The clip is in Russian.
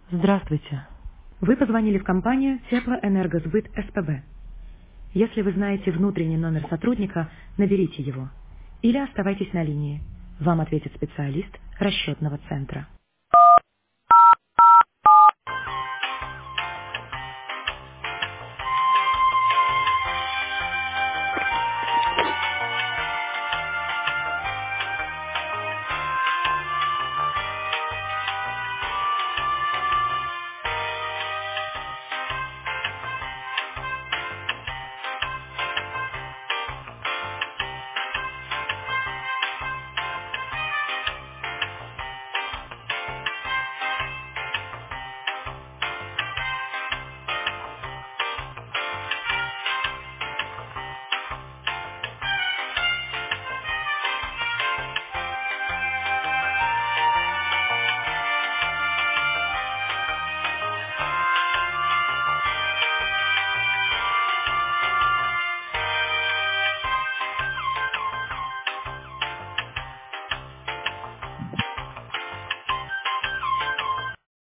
Здравствуйте. Вы позвонили в компанию Теплоэнергосбыт СПБ. Если вы знаете внутренний номер сотрудника, наберите его. Или оставайтесь на линии. Вам ответит специалист расчетного центра.